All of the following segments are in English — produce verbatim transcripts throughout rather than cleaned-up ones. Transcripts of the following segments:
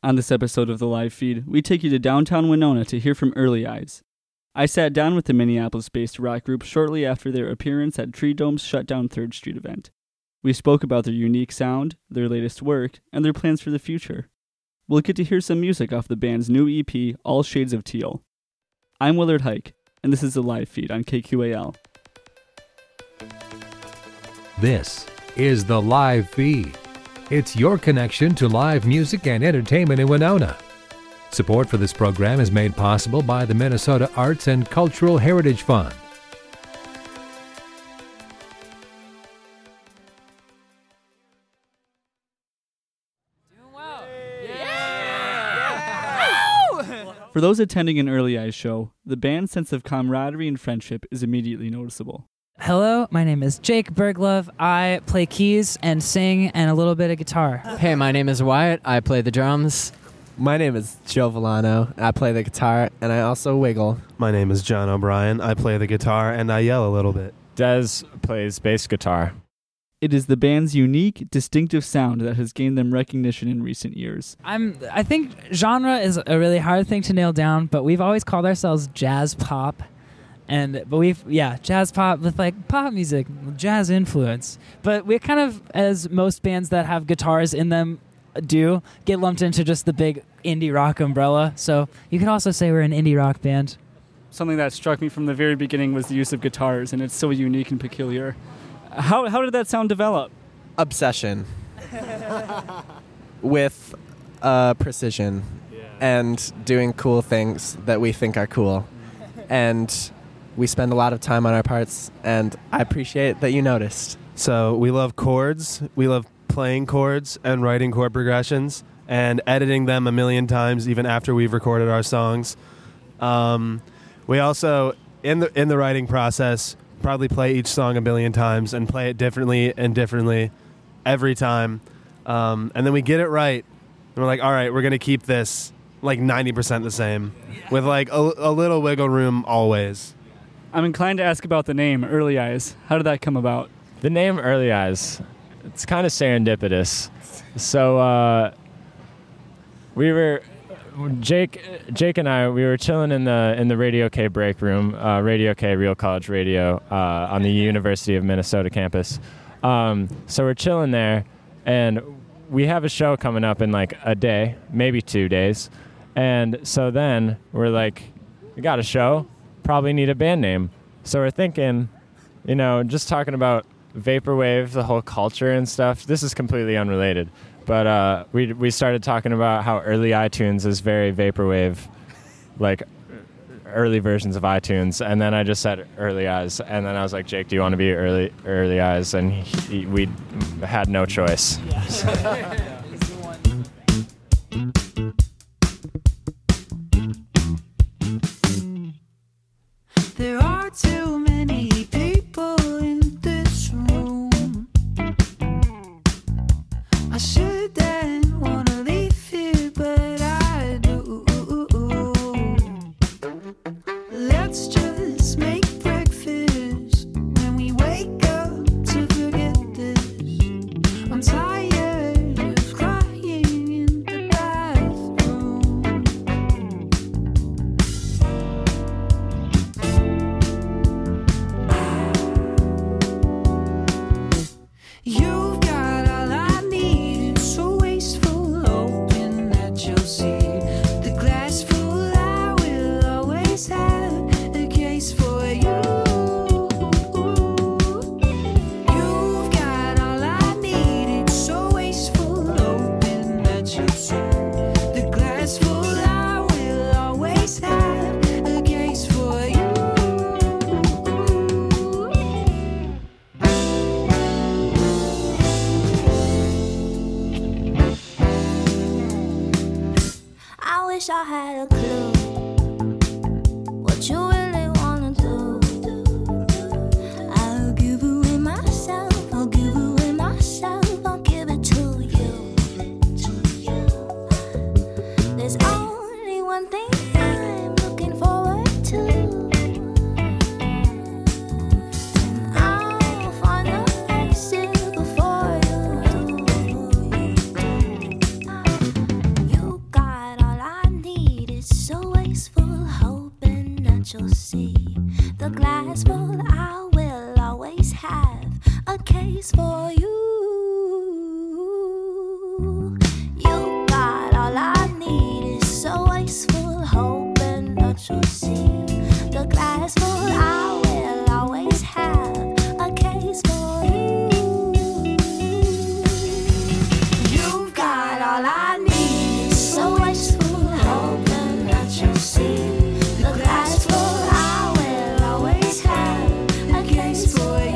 On this episode of the live feed, we take you to downtown Winona to hear from Early Eyes. I sat down with the Minneapolis-based rock group shortly after their appearance at Tree Dome's shutdown third Street event. We spoke about their unique sound, their latest work, and their plans for the future. We'll get to hear some music off the band's new E P, All Shades of Teal. I'm Willard Hike, and this is the live feed on K Q A L. This is the live feed. It's your connection to live music and entertainment in Winona. Support for this program is made possible by the Minnesota Arts and Cultural Heritage Fund. For those attending an Early Eyes show, the band's sense of camaraderie and friendship is immediately noticeable. Hello, my name is Jake Berglove. I play keys and sing and a little bit of guitar. Hey, my name is Wyatt. I play the drums. My name is Joe Villano. I play the guitar, and I also wiggle. My name is John O'Brien. I play the guitar, and I yell a little bit. Des plays bass guitar. It is the band's unique, distinctive sound that has gained them recognition in recent years. I'm. I think genre is a really hard thing to nail down, but we've always called ourselves jazz pop. And but we've yeah jazz pop with like pop music, jazz influence. But we kind of, as most bands that have guitars in them do, get lumped into just the big indie rock umbrella. So you could also say we're an indie rock band. Something that struck me from the very beginning was the use of guitars, and it's so unique and peculiar. How how did that sound develop? Obsession. With uh, precision yeah. and doing cool things that we think are cool. And we spend a lot of time on our parts, and I appreciate that you noticed. So we love chords, we love playing chords and writing chord progressions and editing them a million times even after we've recorded our songs. Um, we also, in the in the writing process, probably play each song a billion times and play it differently and differently every time. Um, and then we get it right, and we're like, all right, we're going to keep this like ninety percent the same, with like a, a little wiggle room always. I'm inclined to ask about the name, Early Eyes. How did that come about? The name Early Eyes, it's kind of serendipitous. So uh, we were, Jake Jake and I, we were chilling in the in the Radio K break room, uh, Radio K, Real College Radio, uh, on the University of Minnesota campus. Um, so we're chilling there, and we have a show coming up in like a day, maybe two days. And so then we're like, we got a show, probably need a band name. So we're thinking, you know, just talking about vaporwave, the whole culture and stuff. This is completely unrelated. But uh, we we started talking about how early iTunes is very vaporwave, like early versions of iTunes. And then I just said Early Eyes. And then I was like, Jake, do you want to be early Early Eyes? And he, we had no choice. Yeah. There are too many people in this room. I shouldn't wanna leave here, but I do. Let's just make breakfast when we wake up to forget this. I'm tired of crying in the bathroom. You've got all I need, it's so wasteful, hoping that you'll see the glass full. I will always have a case for you. You've got all I need, it's so wasteful, hoping that you'll see the glass full. I will always have a case for you. I wish I had a clue what you really wanna do. I'll give away myself, I'll give away myself, I'll give it to you. There's only one thing I'm looking forward to, and I'll find a exit before you. You got that you'll see. The glass full, I will always have a case for you. You got all I need is so wasteful, hoping that you'll see. The glass full, I will always have a case for you. You've got all I need is so wasteful, hoping that you'll see. The glass full, I will always have a case for you.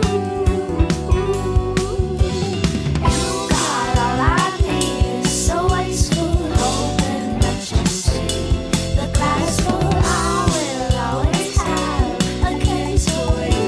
You've got all I need is so wasteful, hoping that you'll see. The glass full, I will always have a case for you.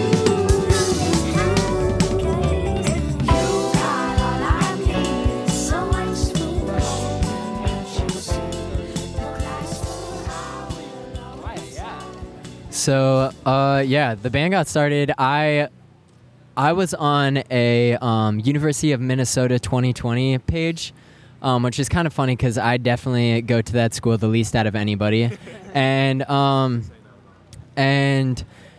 You've got all I need is so wasteful, hoping that you'll see. The glass full, I will always have. So, uh, yeah, the band got started. I I was on a um, University of Minnesota twenty twenty page, um, which is kind of funny because I definitely go to that school the least out of anybody, and um, and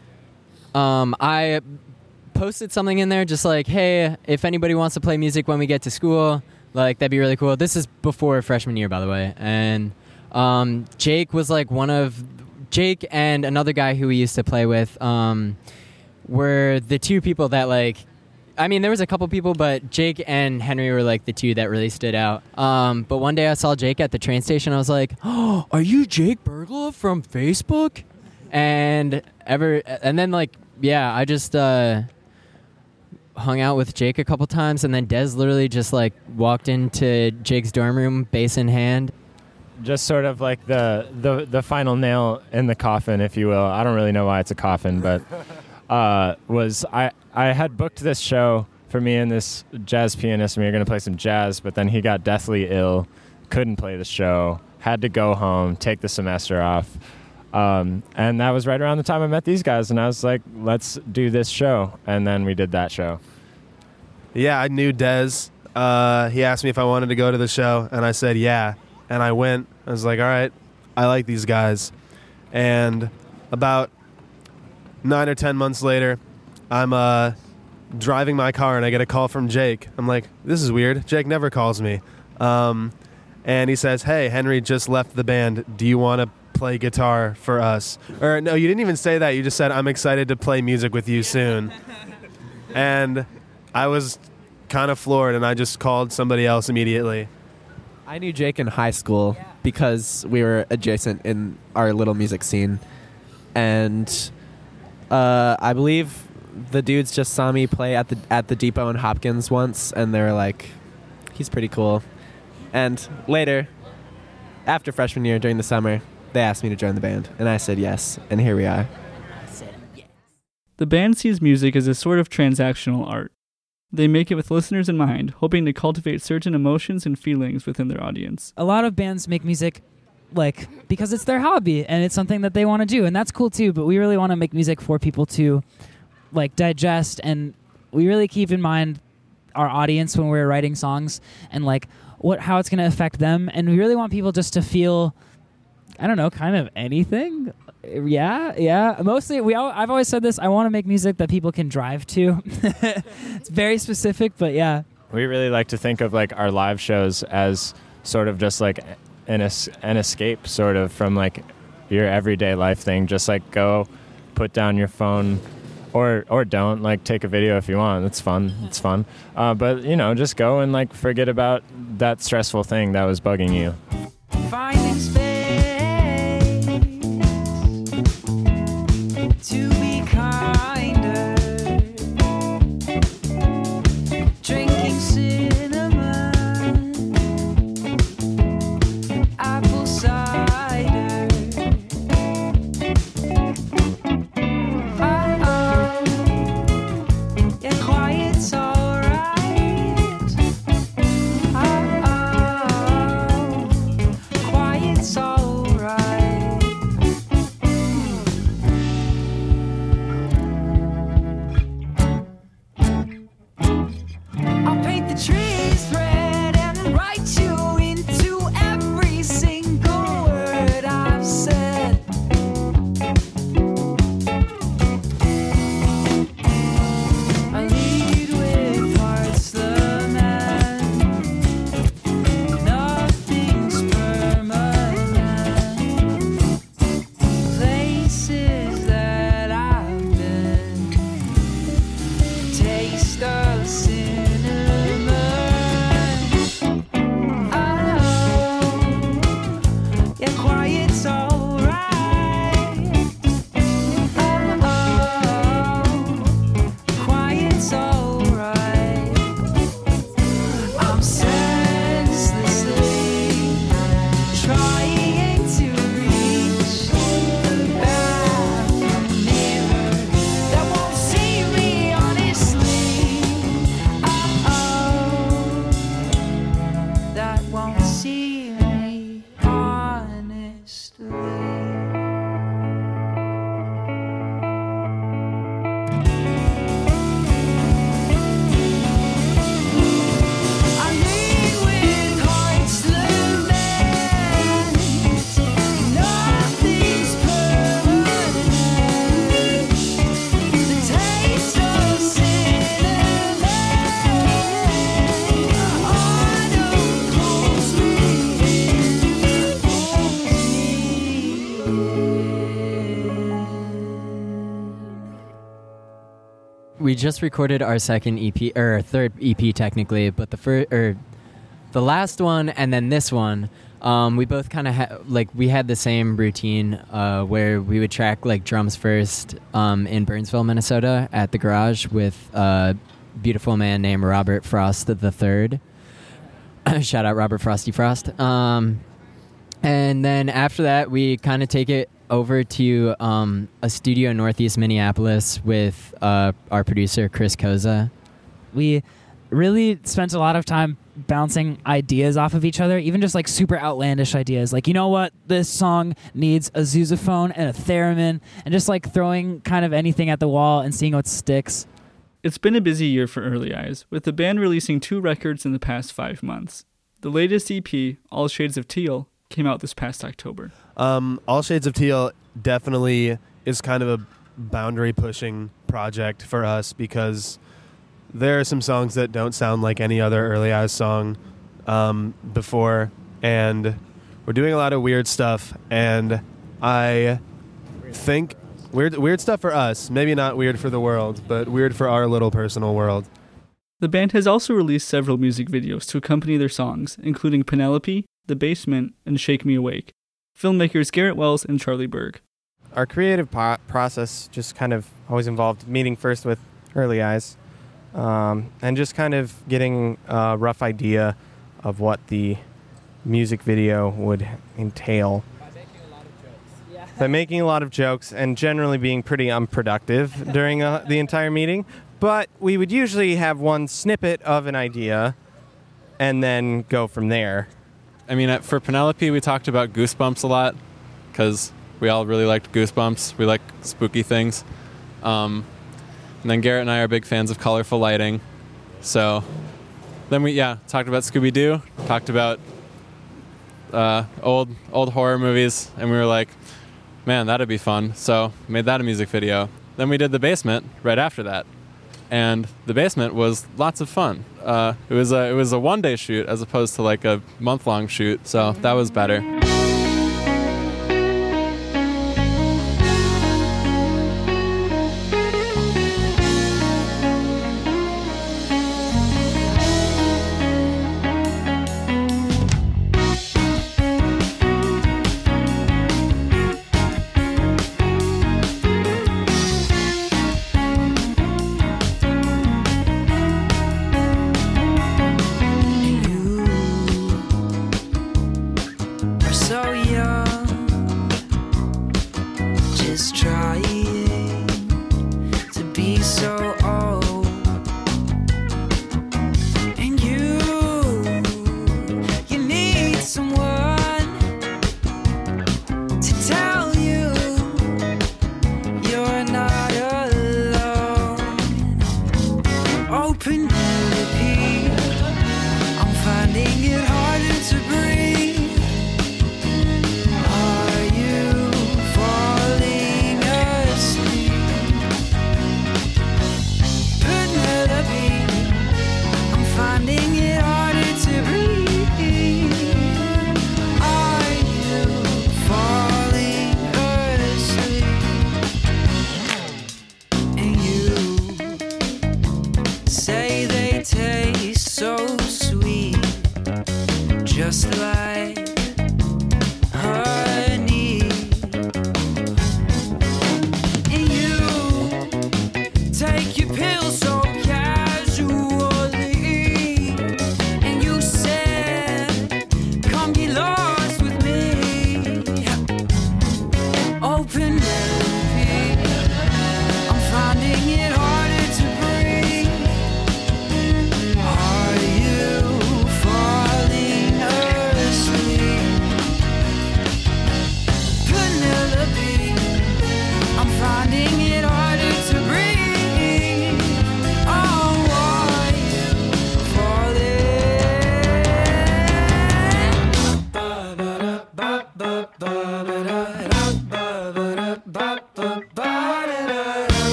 um, I posted something in there just like, hey, if anybody wants to play music when we get to school, like that'd be really cool. This is before freshman year, by the way, and um, Jake was like one of Jake and another guy who we used to play with um, were the two people that like, I mean, there was a couple people, but Jake and Henry were like the two that really stood out. Um, but one day I saw Jake at the train station. I was like, oh, are you Jake Bergla from Facebook? And ever, and then like, yeah, I just uh, hung out with Jake a couple times, and then Des literally just like walked into Jake's dorm room, bass in hand. Just sort of like the, the, the final nail in the coffin, if you will. I don't really know why it's a coffin, but uh, was I, I had booked this show for me and this jazz pianist, and we were going to play some jazz, but then he got deathly ill, couldn't play the show, had to go home, take the semester off. Um, and that was right around the time I met these guys, and I was like, let's do this show. And then we did that show. Yeah, I knew Dez. Uh, he asked me if I wanted to go to the show, and I said yeah. And I went. I was like, all right, I like these guys. And about nine or ten months later, I'm uh, driving my car, and I get a call from Jake. I'm like, this is weird. Jake never calls me. Um, and he says, hey, Henry just left the band. Do you want to play guitar for us? Or no, you didn't even say that. You just said, I'm excited to play music with you soon. And I was kind of floored, and I just called somebody else immediately. I knew Jake in high school because we were adjacent in our little music scene. And uh, I believe the dudes just saw me play at the at the Depot in Hopkins once, and they were like, he's pretty cool. And later, after freshman year during the summer, they asked me to join the band, and I said yes, and here we are. The band sees music as a sort of transactional art. They make it with listeners in mind, hoping to cultivate certain emotions and feelings within their audience. A lot of bands make music like because it's their hobby and it's something that they want to do, and that's cool too, but we really want to make music for people to like digest, and we really keep in mind our audience when we're writing songs and like what how it's going to affect them, and we really want people just to feel, I don't know, kind of anything. Yeah, yeah. Mostly, we. All, I've always said this. I want to make music that people can drive to. It's very specific, but yeah. We really like to think of like our live shows as sort of just like an es- an escape, sort of from like your everyday life thing. Just like go, put down your phone, or or don't. Like take a video if you want. It's fun. It's fun. Uh, but you know, just go and like forget about that stressful thing that was bugging you. Finding space to be kinder, drinking cinnamon, apple cider. Uh-oh, yeah, quiet's alright. Uh-oh, quiet's alright. we just recorded our second E P or third E P technically, but the first or the last one and then this one, um, we both kind of ha- like we had the same routine uh, where we would track like drums first um, in Burnsville, Minnesota, at the garage with a beautiful man named Robert Frost the Third. Shout out Robert Frosty Frost. Um, and then after that, we kind of take it over to um, a studio in Northeast Minneapolis with uh, our producer, Chris Koza. We really spent a lot of time bouncing ideas off of each other, even just like super outlandish ideas. Like, you know what? This song needs a sousaphone and a theremin, and just like throwing kind of anything at the wall and seeing what sticks. It's been a busy year for Early Eyes, with the band releasing two records in the past five months. The latest E P, All Shades of Teal, came out this past October. Um, All Shades of Teal definitely is kind of a boundary-pushing project for us because there are some songs that don't sound like any other Early Eyes song um, before, and we're doing a lot of weird stuff, and I think weird weird stuff for us, maybe not weird for the world, but weird for our little personal world. The band has also released several music videos to accompany their songs, including Penelope, The Basement, and Shake Me Awake. Filmmakers Garrett Wells and Charlie Berg. Our creative po- process just kind of always involved meeting first with Early Eyes um, and just kind of getting a rough idea of what the music video would entail. By making a lot of jokes. Yeah. By making a lot of jokes and generally being pretty unproductive during uh, the entire meeting. But we would usually have one snippet of an idea and then go from there. I mean, at- for Penelope, we talked about Goosebumps a lot because we all really liked Goosebumps. We like spooky things. Um, and then Garrett and I are big fans of colorful lighting. So then we, yeah, talked about Scooby-Doo, talked about uh, old old horror movies, and we were like, man, that'd be fun. So made that a music video. Then we did The Basement right after that. And The Basement was lots of fun. Uh, it was a it was a one day shoot as opposed to like a month long shoot, so that was better. Are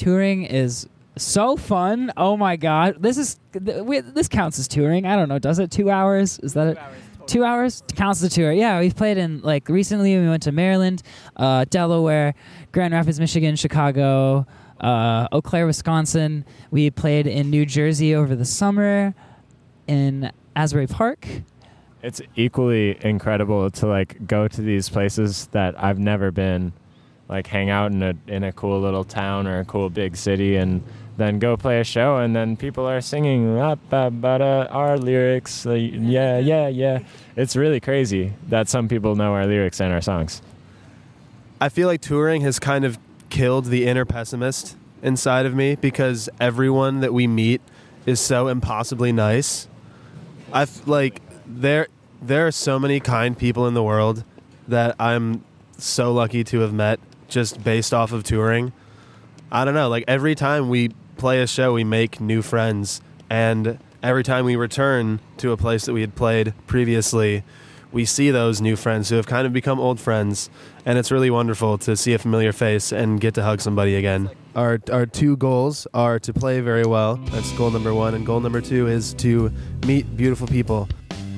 touring is so fun. Oh my god, this is th- we, this counts as touring. I don't know, does it? Two hours? Is that Two it? hours total. Two hours counts as a tour. Yeah, we've played in like recently. We went to Maryland, uh, Delaware, Grand Rapids, Michigan, Chicago, uh, Eau Claire, Wisconsin. We played in New Jersey over the summer, in Asbury Park. It's equally incredible to like go to these places that I've never been, like hang out in a in a cool little town or a cool big city, and then go play a show, and then people are singing "Ah, ba, ba, da," our lyrics. Uh, yeah, yeah, yeah. It's really crazy that some people know our lyrics and our songs. I feel like touring has kind of killed the inner pessimist inside of me because everyone that we meet is so impossibly nice. I f- like there there are so many kind people in the world that I'm so lucky to have met just based off of touring. I don't know, like every time we play a show, we make new friends, and every time we return to a place that we had played previously, we see those new friends who have kind of become old friends, and it's really wonderful to see a familiar face and get to hug somebody again. Our our two goals are to play very well. That's goal number one, and goal number two is to meet beautiful people.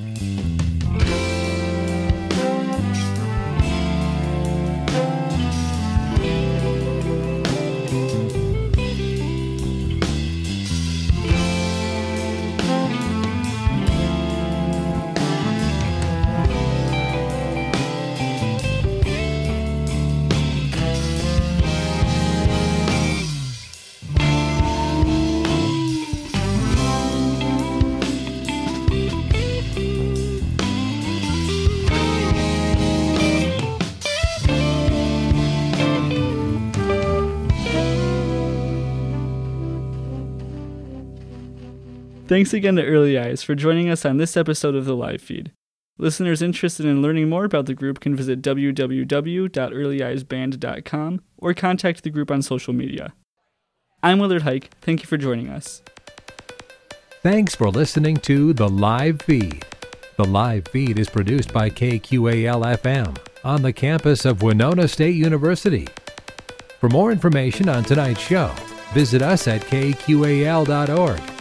Thanks again to Early Eyes for joining us on this episode of the live feed. Listeners interested in learning more about the group can visit w w w dot early eyes band dot com or contact the group on social media. I'm Willard Hike. Thank you for joining us. Thanks for listening to The Live Feed. The Live Feed is produced by K Q A L F M on the campus of Winona State University. For more information on tonight's show, visit us at k q a l dot org.